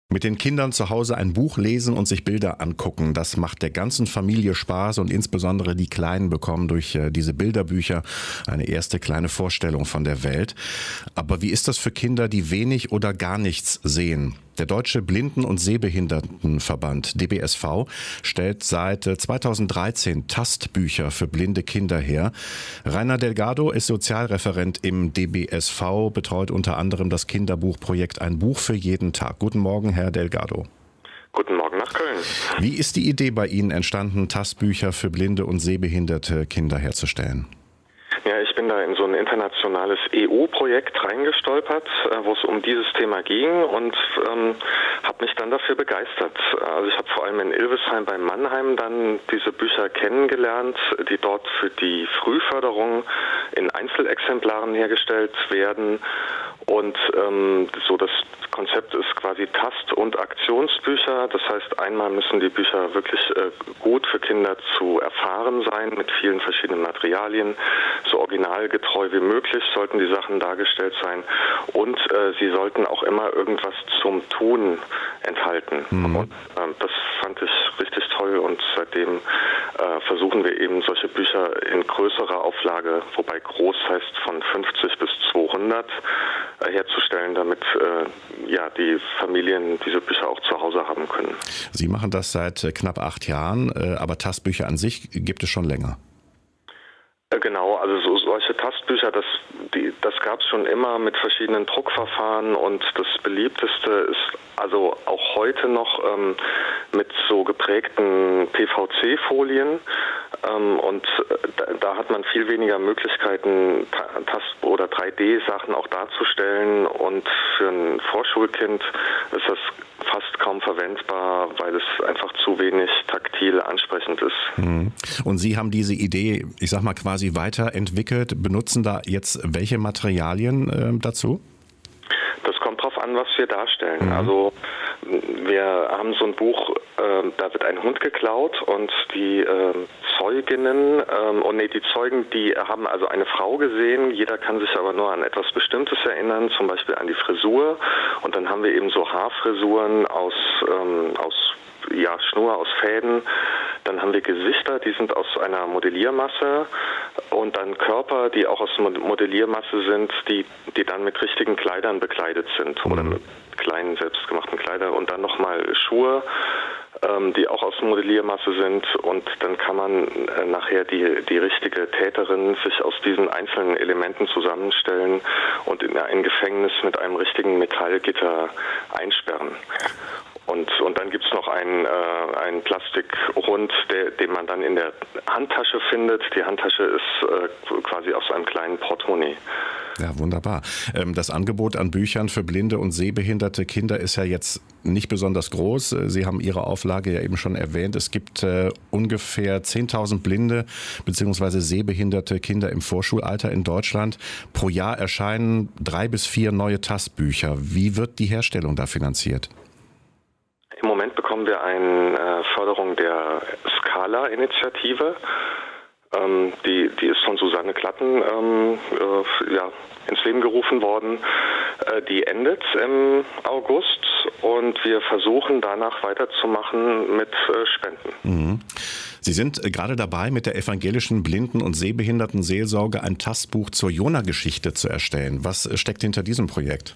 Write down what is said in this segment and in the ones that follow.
Mit den Kindern zu Hause ein Buch lesen und sich Bilder angucken, das macht der ganzen Familie Spaß und insbesondere die Kleinen bekommen durch diese Bilderbücher eine erste kleine Vorstellung von der Welt. Aber wie ist das für Kinder, die wenig oder gar nichts sehen? Der Deutsche Blinden- und Sehbehindertenverband DBSV stellt seit 2013 Tastbücher für blinde Kinder her. Rainer Delgado ist Sozialreferent im DBSV, betreut unter anderem das Kinderbuchprojekt Ein Buch für jeden Tag. Guten Morgen, Herr Delgado. Guten Morgen nach Köln. Wie ist die Idee bei Ihnen entstanden, Tastbücher für blinde und sehbehinderte Kinder herzustellen? Ja, ich bin da in so ein internationales EU-Projekt reingestolpert, wo es um dieses Thema ging und habe mich dann dafür begeistert. Also ich habe vor allem in Ilvesheim bei Mannheim dann diese Bücher kennengelernt, die dort für die Frühförderung in Einzelexemplaren hergestellt werden. Und so das Konzept ist quasi Tast- und Aktionsbücher. Das heißt, einmal müssen die Bücher wirklich gut für Kinder zu erfahren sein, mit vielen verschiedenen Materialien. So originalgetreu wie möglich sollten die Sachen dargestellt sein. Und sie sollten auch immer irgendwas zum Tun enthalten. Und das fand ich richtig toll. Und seitdem versuchen wir eben solche Bücher in größerer Auflage, wobei groß heißt von 50 bis 200, herzustellen, damit die Familien diese Bücher auch zu Hause haben können. Sie machen das seit knapp 8 Jahren, aber Tastbücher an sich gibt es schon länger. Genau, also solche Tastbücher, das gab es schon immer mit verschiedenen Druckverfahren und das beliebteste ist also auch heute noch mit so geprägten PVC-Folien und da hat man viel weniger Möglichkeiten, Tast- oder 3D-Sachen auch darzustellen und für ein Vorschulkind ist das fast kaum verwendbar, weil es einfach zu wenig taktil ansprechend ist. Und Sie haben diese Idee, ich sag mal, quasi weiterentwickelt, benutzen da jetzt welche Materialien dazu? Das kommt drauf an, was wir darstellen. Also wir haben so ein Buch, da wird ein Hund geklaut und die Zeuginnen, die Zeugen, die haben also eine Frau gesehen, jeder kann sich aber nur an etwas Bestimmtes erinnern, zum Beispiel an die Frisur und dann haben wir eben so Haarfrisuren aus Schnur, aus Fäden. Dann haben wir Gesichter, die sind aus einer Modelliermasse und dann Körper, die auch aus Modelliermasse sind, die dann mit richtigen Kleidern bekleidet sind oder mit kleinen selbstgemachten Kleidern und dann nochmal Schuhe, die auch aus Modelliermasse sind und dann kann man nachher die richtige Täterin sich aus diesen einzelnen Elementen zusammenstellen und in ein Gefängnis mit einem richtigen Metallgitter einsperren. Und dann gibt es noch einen Plastikhund, den man dann in der Handtasche findet. Die Handtasche ist quasi aus einem kleinen Portemonnaie. Ja, wunderbar. Das Angebot an Büchern für blinde und sehbehinderte Kinder ist ja jetzt nicht besonders groß. Sie haben Ihre Auflage ja eben schon erwähnt. Es gibt ungefähr 10.000 blinde bzw. sehbehinderte Kinder im Vorschulalter in Deutschland. Pro Jahr erscheinen 3 bis 4 neue Tastbücher. Wie wird die Herstellung da finanziert? Im Moment bekommen wir eine Förderung der Scala-Initiative. Die ist von Susanne Klatten ins Leben gerufen worden. Die endet im August und wir versuchen danach weiterzumachen mit Spenden. Sie sind gerade dabei, mit der evangelischen Blinden- und Sehbehindertenseelsorge ein Tastbuch zur Jona-Geschichte zu erstellen. Was steckt hinter diesem Projekt?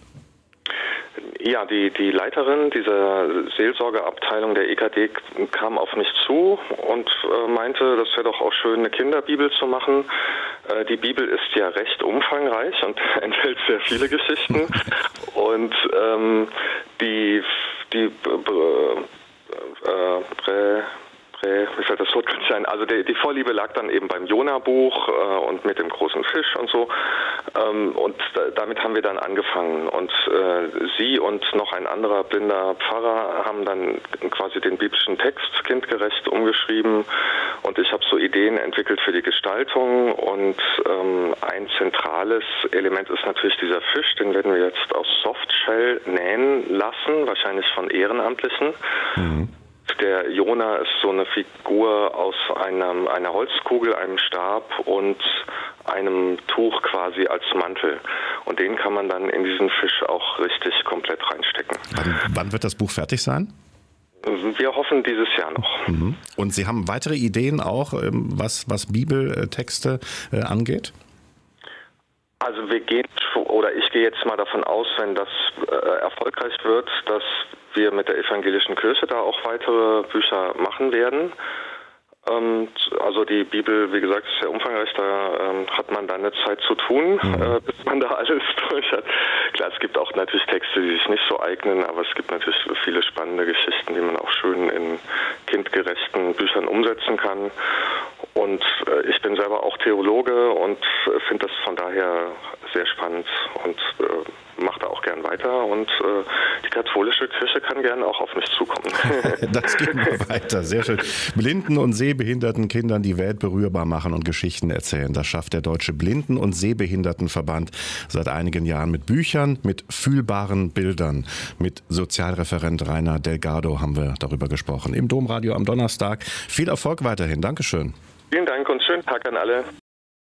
Ja, die Leiterin dieser Seelsorgeabteilung der EKD kam auf mich zu und meinte, das wäre doch auch schön, eine Kinderbibel zu machen. Die Bibel ist ja recht umfangreich und enthält sehr viele Geschichten. Und mir fällt das Wort gar nicht ein. Also die Vorliebe lag dann eben beim Jona-Buch und mit dem großen Fisch und so. Und damit haben wir dann angefangen. Und sie und noch ein anderer blinder Pfarrer haben dann quasi den biblischen Text kindgerecht umgeschrieben. Und ich habe so Ideen entwickelt für die Gestaltung. Und ein zentrales Element ist natürlich dieser Fisch. Den werden wir jetzt aus Softshell nähen lassen, wahrscheinlich von Ehrenamtlichen. Der Jona ist so eine Figur aus einer Holzkugel, einem Stab und einem Tuch quasi als Mantel. Und den kann man dann in diesen Fisch auch richtig komplett reinstecken. Wann wird das Buch fertig sein? Wir hoffen dieses Jahr noch. Und Sie haben weitere Ideen auch, was Bibeltexte angeht? Also ich gehe jetzt mal davon aus, wenn das erfolgreich wird, dass wir mit der evangelischen Kirche da auch weitere Bücher machen werden. Also die Bibel, wie gesagt, ist sehr umfangreich, da hat man dann eine Zeit zu tun, bis man da alles durch hat. Klar, es gibt auch natürlich Texte, die sich nicht so eignen, aber es gibt natürlich viele spannende Geschichten, die man auch schön in kindgerechten Büchern umsetzen kann. Und ich bin selber auch Theologe und finde das von daher sehr spannend und mache da auch gern weiter. Und die katholische Kirche kann gern auch auf mich zukommen. Das geht mal weiter, sehr schön. Blinden und sehbehinderten Kindern die Welt berührbar machen und Geschichten erzählen. Das schafft der Deutsche Blinden- und Sehbehindertenverband seit einigen Jahren mit Büchern, mit fühlbaren Bildern. Mit Sozialreferent Rainer Delgado haben wir darüber gesprochen. Im Domradio am Donnerstag. Viel Erfolg weiterhin. Dankeschön. Vielen Dank und schönen Tag an alle.